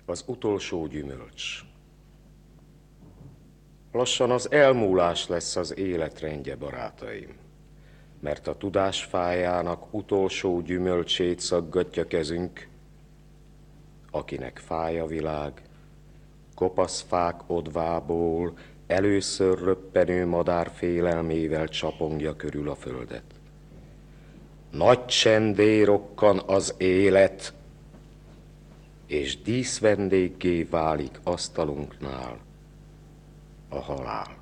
Az utolsó gyümölcs. Lassan az elmúlás lesz az életrendje, barátaim, mert a tudás fájának utolsó gyümölcsét szaggatja kezünk, akinek fáj a világ, kopasz fák odvából először röppenő madár félelmével csapongja körül a földet. Nagy csendé rokkan az élet, és díszvendéggé válik asztalunknál a halál.